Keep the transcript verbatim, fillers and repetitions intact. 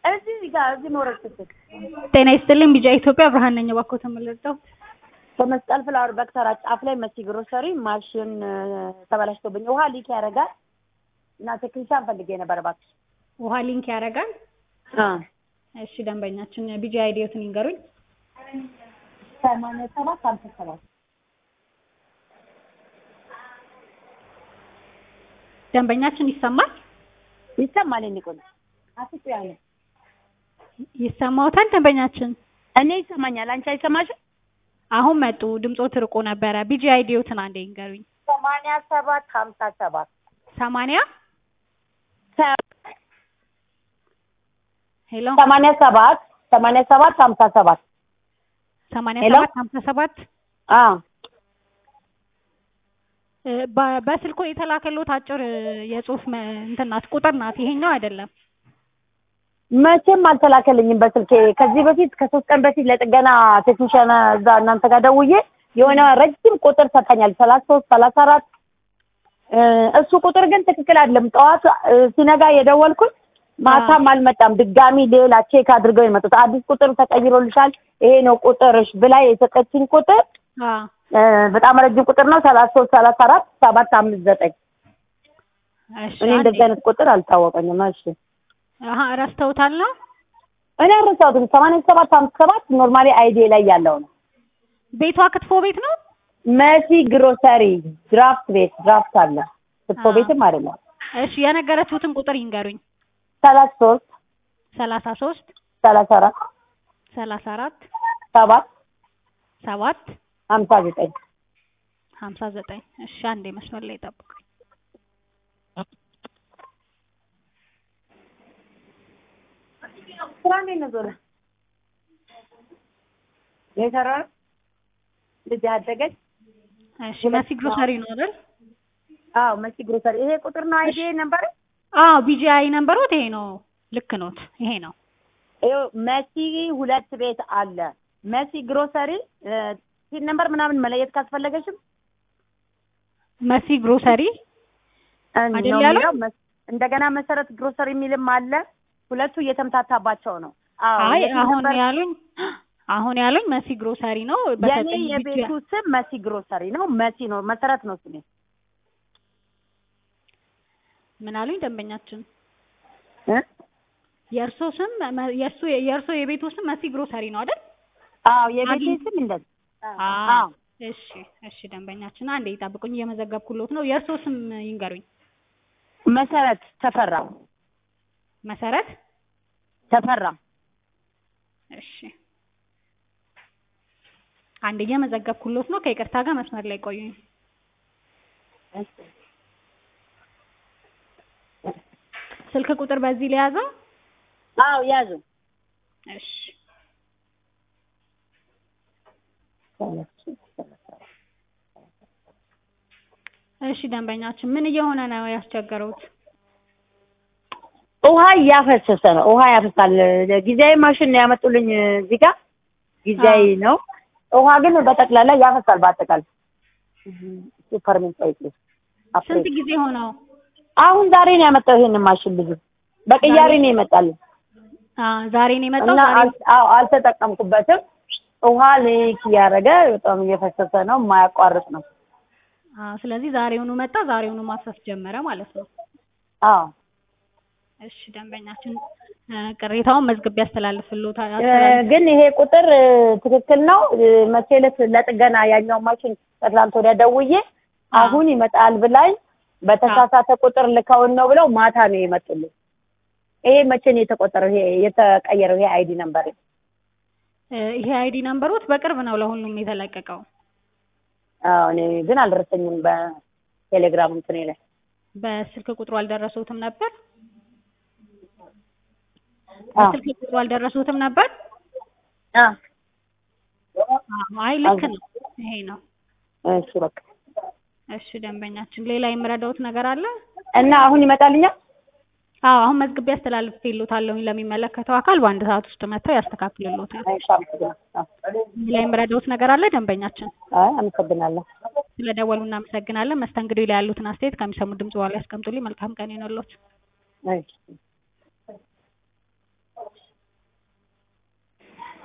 እዚህ ጋር እዚህ ሞረክት ጤና ይስጥልኝ ቢጃ ኢትዮጵያ ብርሃን ነኝ ባኮ ተመለጠው በመስቀል ፍላወር በክተራ ጫፍ ላይ መሲ ግሮሰሪ ማሽን ተበላሽቶብኝ ውሃ ሊክ ያደርጋል እና ቴክኒሻን ፈልጌ ነበር እባክሽ ውሃ ሊንክ ያደርጋል አ እሺ ደንበኛችን ቢጃ አይዲዮትን ይንገሩኝ ሰማንያ ሰባት ሃምሳ ሰባት ደንበኛችን ይሰማል ይሰማል እንዴ አፍጥ ያለ ይሰማውታል ደንበኛችን እኔ ይሰማኛል አንቺ አይሰማሽም አሁን መጡ ድምጾት ርቆ ነበር ቢጂ አይዲዮትን አንዴ ይንገሩኝ ሰማንያ ሰባት ሃምሳ ሰባት ሰማንያ ሄሎ ሰማንያ ሰባት ሰማንያ ሰባት ሃምሳ ሰባት ሰማንያ ሰባት ሃምሳ ሰባት አ በስልኮ የተላከሉት አጭር የጽሁፍ እንትናት ቁጥር ናት ይሄኛው አይደለም መቼም አልተላከልኝም በስልኬ ከዚህ በፊት ከሶስት ቀን በፊት ለጥገና ቴክኒሻን እዛ እናንተ ጋር ደውዬ የሆነ ረጅም ቁጥር ሰጣኛል ሰላሳ ሶስት ሰላሳ አራት እሱ ቁጥር ግን ትክክል አይደለም ጠዋት ሲነጋ የደወልኩት ማታም አልመጣም ድጋሚ ሌላ ቼክ አድርገው የመጡት አዲስ ቁጥር ተቀይሮልሻል ይሄ ነው ቁጥርሽ ብላ የሰጠችኝ ቁጥር አ በጣም ረጅም ቁጥር ነው ሰላሳ ሶስት ሰላሳ አራት ሰባት አምስት ዘጠኝ እሺ እኔ እንደዚህ አይነት ቁጥር አልታወቀኝም እሺ አሃ ረስተውታል ነው እኔ ረስተውት ሰማንያ ሰባት ሃምሳ ሰባት ኖርማሊ አይዲ ላይ ያለው ነው ቤቷ ክትፎ ቤት ነው መሲ ግሮሰሪ ድራፍት ቤት ድራፍት አለ ክትፎ ቤትም አይደለም እሺ የነገረችሁትን ቁጥር ይንገሩኝ ሰላሳ ሶስት ሰላሳ ሶስት ሰላሳ አራት ሰላሳ አራት ሰባት ሰባት ሃምሳ ዘጠኝ ሃምሳ ዘጠኝ እሺ አንዴ መስመር ላይ ጠብቁ ስራኔ ነበር የሰራ ልጅ አደገች እሺ መሲ ግሮሰሪ ነው አይደል አዎ መሲ ግሮሰሪ ይሄ ቁጥር ነው አይዲ ነበር አዎ ቢጂአይ ነምበሮት ይሄ ነው ልክ ኖት ይሄ ነው ይኸው መሲ ሁለት ቤት አለ መሲ ግሮሰሪ ሲል ነበር ምናምን መለየት ካስፈለገሽም መሲ ግሮሰሪ አይደል ያለው እንደገና መሰረት ግሮሰሪ የሚልም አለ ሁለቱ እየተምታታባቸው ነው አይ አሁን ያሉኝ አሁን ያሉኝ መሲ ግሮሰሪ ነው በሰጠኝ የቤቱ ስም መሲ ግሮሰሪ ነው መሲ ነው መሰረት ነው ስሜ ምን አሉኝ ደንበኛችን እ የርሶ ስም የርሶ የርሶ የቤቱ ስም መሲ ግሮሰሪ ነው አይደል አዎ የቤቱ ስም እንደዚህ አዎ እሺ እሺ ደንበኛችን አንዴ ይጣብቁኝ እየመዘገብኩሎት ነው የርሶ ስም ይንገሩኝ መሰረት ተፈራ መሰረት ተፈራ እሺ አንዴ እየመዘገብኩሎት ነው ከይቅርታ ጋር መስመር ላይ ቆዩኝ ስልክ ቁጥር በዚህ ላይ ያዘው አዎ ያዙ እሺ እሺ ደንበኛችን ምን እየሆነ ነው ያስቸገሩት ውሃ ያፈሰሰ ነው ውሃ ያፈሳል ጊዜያዊ ማሽን ነው ያመጡልኝ እዚህ ጋር ጊዜያዊ ነው ውሃ ግን በጠቅላላ ያፈሳል በአጠቃላይ ሱፐርሜንት ሳይክል ስንት ጊዜ ሆነው አሁን ዛሬ ነው ያመጣው ይሄን ማሽን ልጅ በቅያሪ ነው ይመጣል አ ዛሬ ነው የመጣው ዛሬ አዎ አልተጠቀምኩበትም ውሃ ሊክ ያረገ በጣም እየፈሰሰ ነው የማያቋርጥ ነው አ ስለዚህ ዛሬውኑ መጣ ዛሬውኑ ማፍሰስ ጀመረ ማለት ነው አዎ እሺ ደንበኛችን ቅሬታውን መዝግብ ያስተላልፍልዎታል ግን ይሄ ቁጥር ትክክል ነው መቼለት ለጥገና ያኛው ማሽን ተክላንት ወዲያ ደውዬ አሁን ይመጣል ብላኝ በተሳሳተ ቁጥር ልከውን ነው ብለው ማታ ነው የመጡልኝ ይሄ መቼ ነው የተቆጠረው ይሄ የተቀየረው ይሄ አይዲ ነምበር ይሄ አይዲ ነምበሮት በቅርብ ነው ለሁሉም የተለቀቀው አዎ እኔ ግን አልደረሰኝም በቴሌግራም እንትን ላይ በስልክ ቁጥሩ አልደረሱትም ነበር በስልክ ቁጥሩ አልደረሱትም ነበር አዎ አይ ልክ ነው ይሄ ነው እሺ በቃ እሺ ደንበኛችን ሌላ የምረዳውት ነገር አለ እና አሁን ይመጣልኛል አዎ አሁን መዝግብ ያስተላልፍልዎታል ለሚመለከተው አካል በአንድ ሰዓት ውስጥ መጥተው ያስተካክሉልዎታል ሌላ የምረዳውት ነገር አለ ደንበኛችን አይ አመሰግናለሁ ስለደወሉ እናመሰግናለን መስተንግዶ ላይ ያሉትን አስተያየት ከሚሰሙ ድምጽ በኋላ ያስቀምጡልኝ መልካም ቀን ይሁንልዎት እሺ